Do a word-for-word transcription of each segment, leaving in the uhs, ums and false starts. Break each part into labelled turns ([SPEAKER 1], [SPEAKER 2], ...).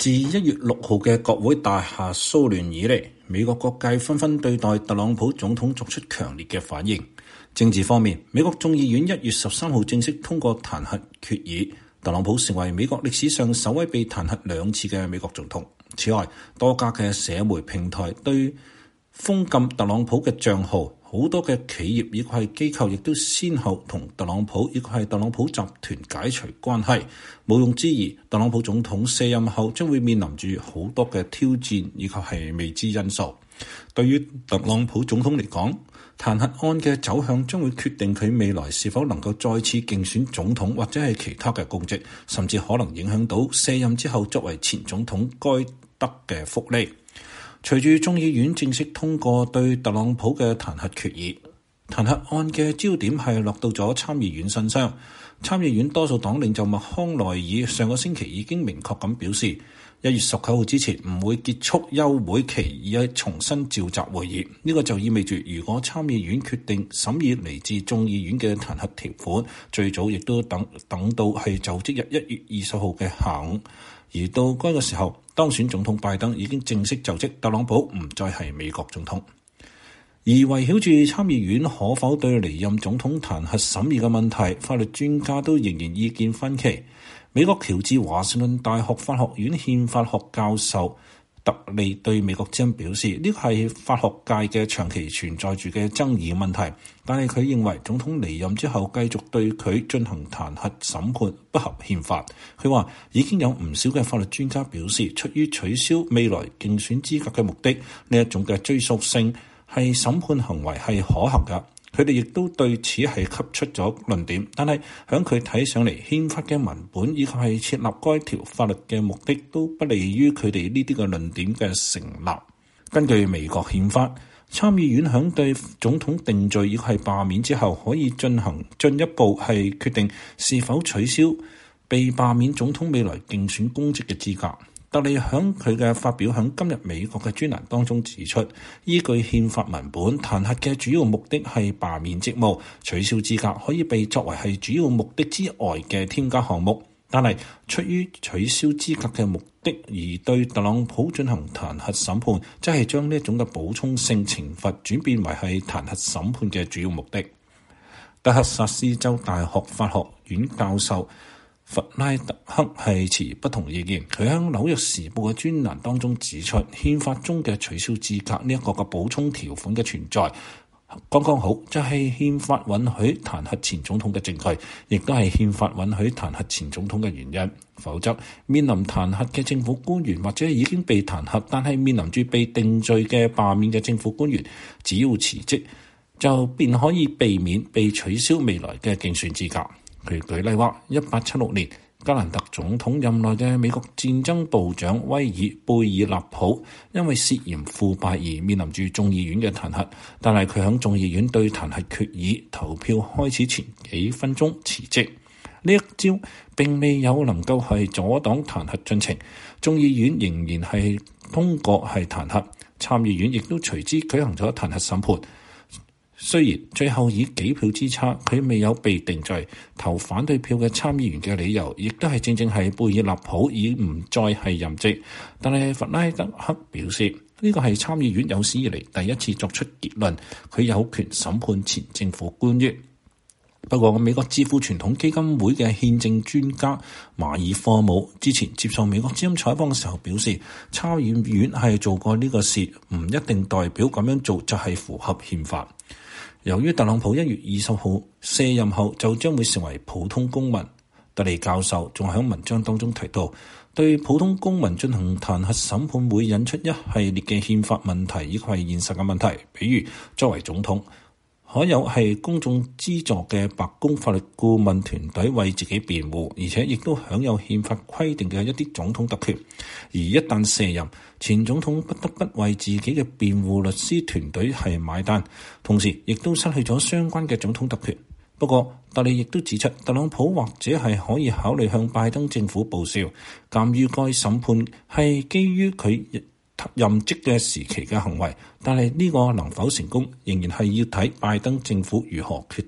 [SPEAKER 1] 自一月六號嘅國會大廈騷亂以嚟，美國各界紛紛對待特朗普總統作出強烈嘅反應。政治方面，美國眾議院一月十三號正式通過彈劾決議，特朗普成為美國歷史上首位被彈劾兩次嘅美國總統。此外，多家嘅社媒平台對封禁特朗普嘅帳號，好多嘅企業以及係機構亦都先後同特朗普以及係特朗普集團解除關係。毋庸置疑，特朗普總統卸任後將會面臨住好多嘅挑戰以及係未知因素。對於特朗普總統嚟講，彈劾案嘅走向將會決定佢未來是否能夠再次競選總統或者係其他嘅公職，甚至可能影響到卸任之後作為前總統該得嘅福利。隨住眾議院正式通過對特朗普嘅彈劾決議，彈劾案嘅焦點係落到咗參議院身上。參議院多數黨領袖麥康奈爾上個星期已經明確咁表示，一月十九號之前唔會結束休會期，而係重新召集會議。呢、這個就意味住，如果參議院決定審議嚟自眾議院嘅彈劾條款，最早亦都等等到係就職日一月二十號嘅下午。而到該個時候，當選總統拜登已經正式就職，特朗普唔再係美國總統。而圍繞住參議院可否對離任總統彈劾審議嘅問題，法律專家都仍然意見分歧。美國喬治華盛頓大學法學院憲法學教授特利對美國之音表示，呢個係法學界嘅長期存在住嘅爭議問題，但係佢認為總統離任之後繼續對佢進行彈劾審判不合憲法。佢話已經有唔少嘅法律專家表示，出於取消未來競選資格嘅目的，呢一種嘅追溯性係審判行為係可行㗎。佢哋亦都對此係給出咗論點，但係響佢睇上嚟，憲法嘅文本以及係設立該條法律嘅目的都不利於佢哋呢啲嘅論點嘅成立。根據美國憲法，參議院響對總統定罪以及係罷免之後，可以進行進一步係決定是否取消被罷免總統未來競選公職嘅資格。特利響佢嘅發表響今日美國嘅專欄當中指出，依據憲法文本，彈劾嘅主要目的係罷免職務，取消資格可以被作為係主要目的之外嘅添加項目。但係出於取消資格嘅目的而對特朗普進行彈劾審判，即係將呢一種嘅補充性懲罰轉變為係彈劾審判嘅主要目的。德克薩斯州大學法學院教授弗拉特克係持不同意見，佢喺紐約時報嘅專欄當中指出，憲法中嘅取消資格呢一個嘅補充條款嘅存在，剛剛好就係憲法允許彈劾前總統嘅證據，亦都係憲法允許彈劾前總統嘅原因。否則，面臨彈劾嘅政府官員或者已經被彈劾，但係面臨住被定罪嘅罷免嘅政府官員，只要辭職，就便可以避免被取消未來嘅競選資格。佢舉例話，一八七六年加蘭特總統任內嘅美國戰爭部長威爾貝爾納普，因為涉嫌腐敗而面臨住眾議院嘅彈劾，但係佢喺眾議院對彈劾決議投票開始前幾分鐘辭職。呢一招並未有能夠係阻擋彈劾進程，眾議院仍然係通過係彈劾，參議院亦都隨之舉行咗彈劾審判。雖然最後以幾票之差，佢未有被定罪，投反對票嘅參議員嘅理由，亦都係正正係貝爾納普已唔再係任職。但係弗拉德克表示，呢個係參議院有史以嚟第一次作出結論，佢有權審判前政府官員。不過，美國智庫傳統基金會嘅憲政專家馬爾科姆之前接受美國之音採訪嘅時候表示，參議院係做過呢個事，唔一定代表咁樣做就係符合憲法。由於特朗普一月二十號卸任後就將會成為普通公民，特利教授仲喺文章當中提到，對普通公民進行彈劾審判會引出一系列嘅憲法問題，以及係現實嘅問題，比如作為總統，可有係公眾資助嘅白宮法律顧問團隊為自己辯護，而且亦都享有憲法規定嘅一啲總統特權。而一旦卸任，前總統不得不為自己嘅辯護律師團隊係買單，同時亦都失去咗相關嘅總統特權。不過，特利亦都指出，特朗普或者係可以考慮向拜登政府報銷，鑑於該審判係基於佢任職嘅時期嘅行為，但係呢個能否成功，仍然係要睇拜登政府如何決定。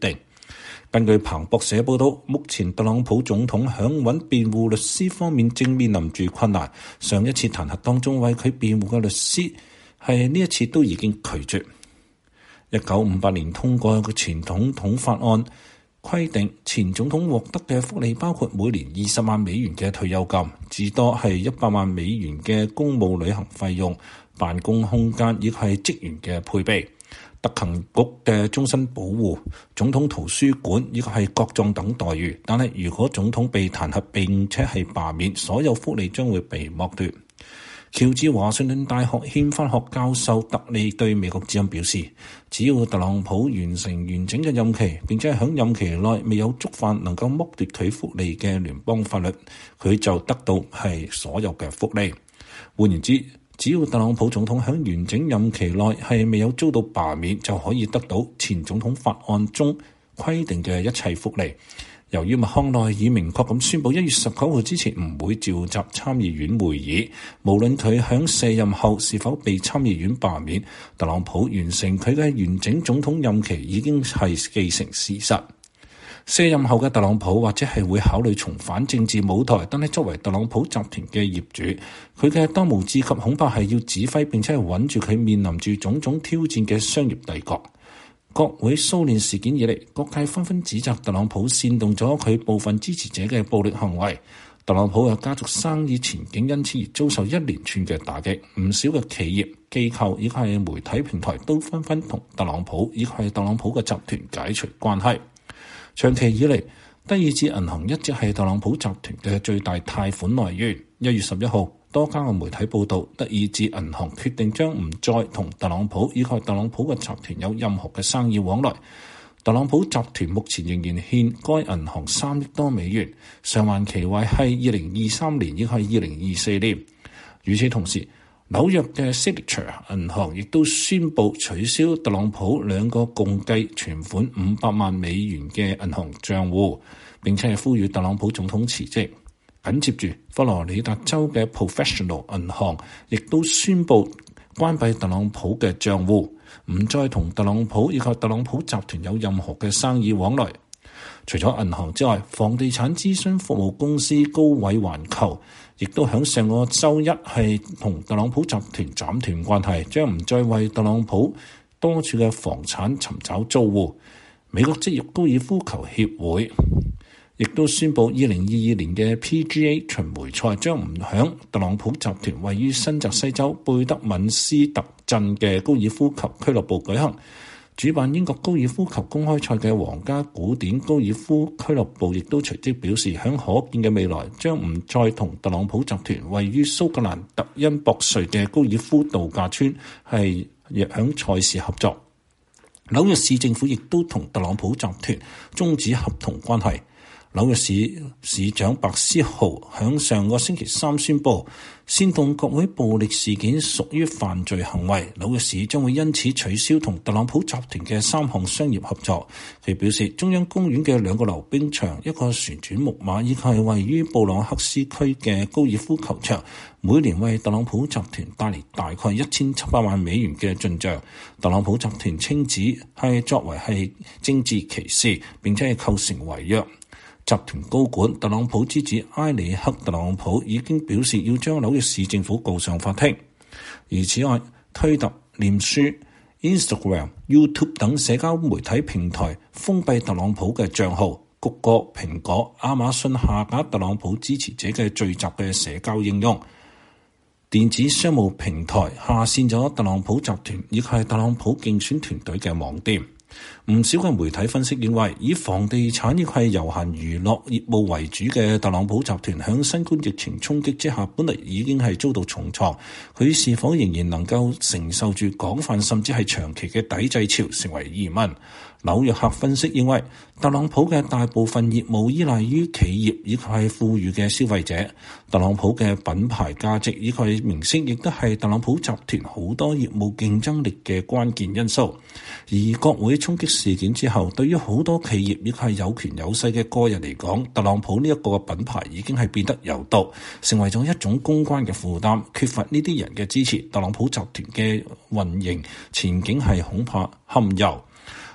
[SPEAKER 1] 根據彭博社報道，目前特朗普總統響揾辯護律師方面正面臨住困難。上一次彈劾當中為佢辯護嘅律師係呢一次都已經拒絕。一九五八年通過嘅前總統法案規定，前總統獲得嘅福利包括每年二十萬美元嘅退休金，至多係一百萬美元嘅公務旅行費用、辦公空間以及係職員嘅配備、特勤局嘅終身保護、總統圖書館以及係國葬等待遇。但係如果總統被彈劾並且係罷免，所有福利將會被剝奪。喬治華盛頓大學憲法學教授特利對美國之音表示，只要特朗普完成完整嘅任期，並且喺任期內未有觸犯能夠剝奪佢福利嘅聯邦法律，佢就得到係所有嘅福利。換言之，只要特朗普總統喺完整任期內係未有遭到罷免，就可以得到前總統法案中規定嘅一切福利。由於麥康奈已明確咁宣布一月十九號之前唔會召集參議院會議，無論佢喺卸任後是否被參議院罷免，特朗普完成佢嘅完整總統任期已經係既成事實。卸任後嘅特朗普或者係會考慮重返政治舞台，但係作為特朗普集團嘅業主，佢嘅當務之急恐怕係要指揮並且係穩住佢面臨住種種挑戰嘅商業帝國。國會騷亂事件以嚟，各界紛紛指責特朗普煽動咗佢部分支持者嘅暴力行為。特朗普嘅家族生意前景因此而遭受一連串嘅打擊，唔少嘅企業、機構以及係媒體平台都紛紛同特朗普以及係特朗普嘅集團解除關係。長期以嚟，德意志銀行一直係特朗普集團嘅最大貸款來源。一月十一號，多家嘅媒體報道，德意志銀行決定將唔再同特朗普以及特朗普嘅集團有任何嘅生意往來。特朗普集團目前仍然欠該銀行三億多美元，償還期為係二零二三年以及係二零二四年。與此同時，紐約嘅 Signature 銀行亦都宣布取消特朗普兩個共計存款五百萬美元嘅銀行賬戶，並且係呼籲特朗普總統辭職。緊接住，佛羅里達州嘅 Professional 銀行亦都宣布關閉特朗普嘅賬戶，唔再同特朗普以及特朗普集團有任何嘅生意往來。除咗銀行之外，房地產諮詢服務公司高偉環球亦都響上個週一係同特朗普集團斬斷關係，將唔再為特朗普多處嘅房產尋找租戶。美國職業高爾夫球協會亦都宣布，二零二二年嘅 P G A 巡迴賽將唔響特朗普集團位於新澤西州貝德敏斯特鎮嘅高爾夫球俱樂部舉行。主辦英國高爾夫球公開賽嘅皇家古典高爾夫俱樂部亦都隨即表示，響可見嘅未來將唔再同特朗普集團位於蘇格蘭特恩博瑞嘅高爾夫度假村係亦響賽事合作。紐約市政府亦都同特朗普集團終止合同關係。紐約市市長白思豪響上個星期三宣布，煽動國會暴力事件屬於犯罪行為，紐約市將會因此取消同特朗普集團嘅三項商業合作。佢表示，中央公園嘅兩個溜冰場、一個旋轉木馬以及係位於布朗克斯區嘅高爾夫球場，每年為特朗普集團帶嚟大概一千七百萬美元嘅進帳。特朗普集團稱指係作為係政治歧視，並且係構成違約。集團高管特朗普之子埃里克特朗普已經表示要將紐約市政府告上法庭。而此外，推特、臉書、Instagram、YouTube 等社交媒體平台封閉特朗普嘅帳號，谷歌、蘋果、亞馬遜下架特朗普支持者嘅聚集嘅社交應用。電子商務平台下線咗特朗普集團以及係特朗普競選團隊嘅網店。唔少嘅媒體分析認為，以房地產亦係悠閒娛樂業務為主嘅特朗普集團響新冠疫情衝擊之下，本嚟已經係遭到重創，佢是否仍然能夠承受住廣泛甚至係長期嘅抵制潮，成為疑問。紐約客分析認為，特朗普嘅大部分業務依賴於企業以及係富裕嘅消費者，特朗普嘅品牌價值以及係名聲亦都係特朗普集團好多業務競爭力嘅關鍵因素。而國會衝擊事件之後，對於好多企業亦係有權有勢嘅個人嚟講，特朗普呢一個品牌已經係變得有毒，成為咗一種公關嘅負擔。缺乏呢啲人嘅支持，特朗普集團嘅運營前景係恐怕堪憂。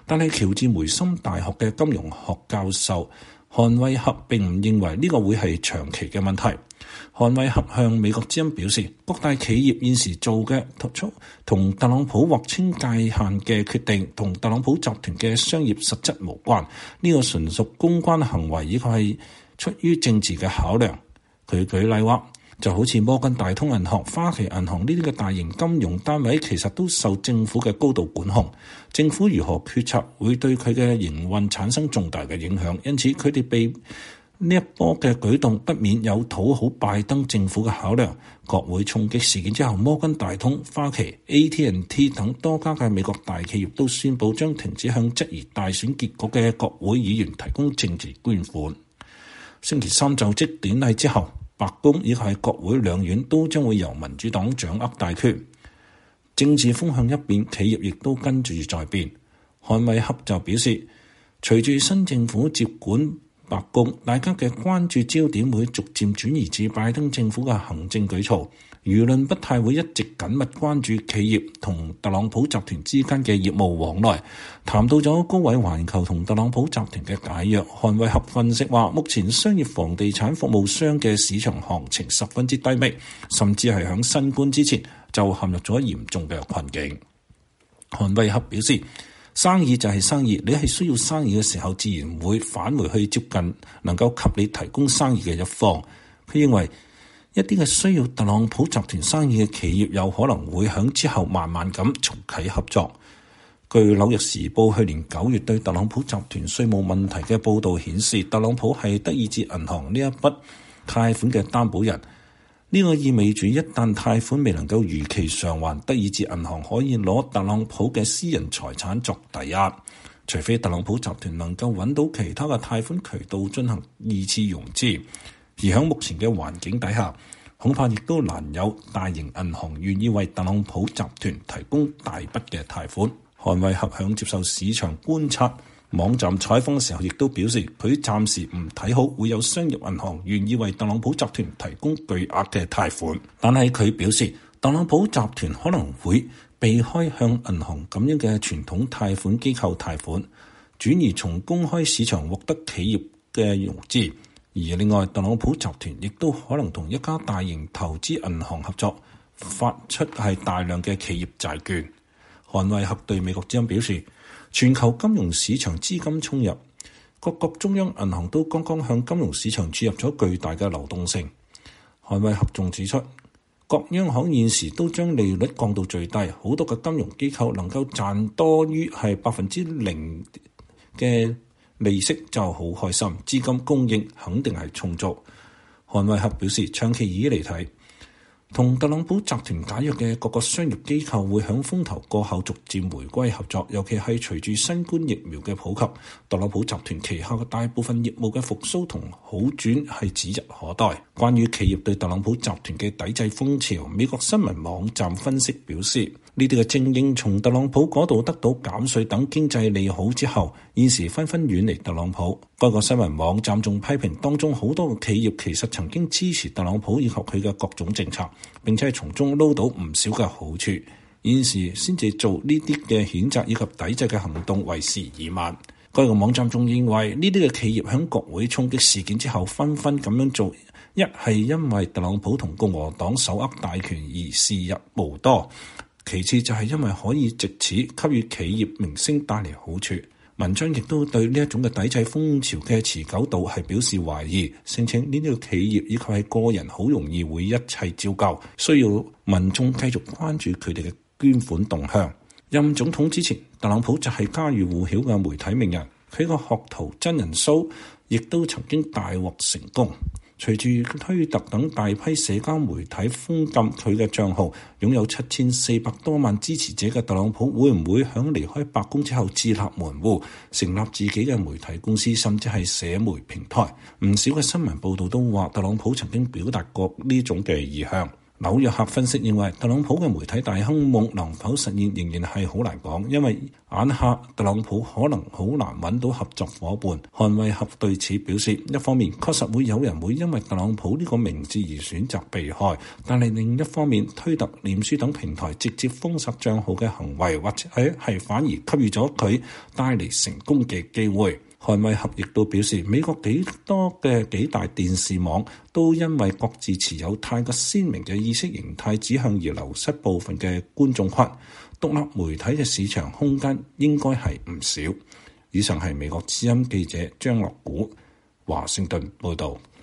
[SPEAKER 1] 但係喬治梅森大學嘅金融學教授韓惠合並唔認為呢個會係長期嘅問題。韓惠合向美國之音表示，各大企業現時做嘅同特朗普劃清界限嘅決定，同特朗普集團嘅商業實質無關，呢個純屬公關行為，以及係出於政治嘅考量。佢舉例話，就好似摩根大通銀行、花旗銀行呢啲嘅大型金融單位，其實都受政府嘅高度管控。政府如何決策會對佢嘅營運產生重大嘅影響，因此佢哋被呢一波嘅舉動不免有討好拜登政府嘅考量。國會衝擊事件之後，摩根大通、花旗、A T and T 等多家嘅美國大企業都宣布將停止向質疑大選結果嘅國會議員提供政治捐款。星期三就職典禮之後，白宮以及係國會兩院都將會由民主黨掌握大權。政治風向一變，企業亦都跟住在變。韓惠合就表示，隨住新政府接管白宮，大家嘅關注焦點會逐漸轉移至拜登政府嘅行政舉措，輿論不太會一直緊密關注企業同特朗普集團之間嘅業務往來。談到咗高位環球同特朗普集團嘅解約，韓惠合分析話，目前商業房地產服務商嘅市場行情十分之低迷，甚至係響新冠之前就陷入咗嚴重嘅困境。韓惠合表示，生意就係生意，你係需要生意嘅時候，自然會返回去接近能夠給你提供生意嘅一方。佢認為一啲嘅需要特朗普集團生意嘅企業有可能會響之後慢慢咁重啟合作。據紐約時報去年九月對特朗普集團稅務問題嘅報導顯示，特朗普係德意志銀行呢一筆貸款嘅擔保人。呢個意味住一旦貸款未能夠如期償還，德意志銀行可以攞特朗普嘅私人財產作抵押，除非特朗普集團能夠揾到其他嘅貸款渠道進行二次融資。而喺目前嘅環境底下，恐怕亦都難有大型銀行願意為特朗普集團提供大筆嘅貸款。韓惠合響接受市場觀察網站採訪嘅時候，亦都表示佢暫時唔睇好會有商業銀行願意為特朗普集團提供巨額嘅貸款。但係佢表示，特朗普集團可能會避開向銀行咁樣嘅傳統貸款機構貸款，轉而從公開市場獲得企業嘅融資。而另外，特朗普集團亦都可能同一家大型投資銀行合作，發出係大量嘅企業債券。韓惠合對美國之音表示，全球金融市場資金衝入，各國中央銀行都剛剛向金融市場注入咗巨大嘅流動性。韓惠合仲指出，各央行現時都將利率降到最低，好多嘅金融機構能夠賺多於係百分之零嘅利息就好開心，資金供應肯定係充足。韓惠合表示，長期以嚟睇，同特朗普集團解約嘅各個商業機構會響風頭過後逐漸回歸合作，尤其係隨住新冠疫苗嘅普及，特朗普集團旗下嘅大部分業務嘅復甦同好轉係指日可待。關於企業對特朗普集團嘅抵制風潮，美國新聞網站分析表示，呢啲嘅精英從特朗普嗰度得到減稅等經濟利好之後，現時紛紛遠離特朗普。該個新聞網站仲批評當中好多嘅企業其實曾經支持特朗普以及佢嘅各種政策，並且係從中撈到唔少嘅好處。現時先至做呢啲嘅譴責以及抵制嘅行動，為時已晚。該個網站仲認為呢啲嘅企業喺國會衝擊事件之後紛紛咁樣做，一係因為特朗普同共和黨手握大權而視若無睹，其次就係因為可以藉此給予企業名聲帶嚟好處。文章亦都對呢一種嘅抵制風潮嘅持久度係表示懷疑，聲稱呢啲嘅企業以及係個人好容易會一切照舊，需要民眾繼續關注佢哋嘅捐款動向。任總統之前，特朗普就係家喻戶曉嘅媒體名人，佢個學徒真人 show 亦都曾經大獲成功。隨住推特等大批社交媒體封禁佢嘅帳號，擁有七千四百多萬支持者嘅特朗普會唔會響離開白宮之後自立門戶，成立自己嘅媒體公司，甚至係社媒平台？唔少嘅新聞報道都話，特朗普曾經表達過呢種嘅意向。 紐約客分析認為，特朗普嘅媒體大亨夢能否實現仍然係好難講，因為眼下特朗普可能好難揾到合作夥伴。韓衛合對此表示，一方面確實會有人會因為特朗普呢個名字而選擇避開，但係另一方面，推特、臉書等平台直接封殺帳號嘅行為，或者係反而給予咗佢帶嚟成功嘅機會。韓衛合亦都表示，美國幾多嘅幾大電視網都因為各自持有太過鮮明嘅意識形態指向而流失部分嘅觀眾群，獨立媒體嘅市場空間應該係唔少。以上係美國之音記者張樂古華盛頓報導。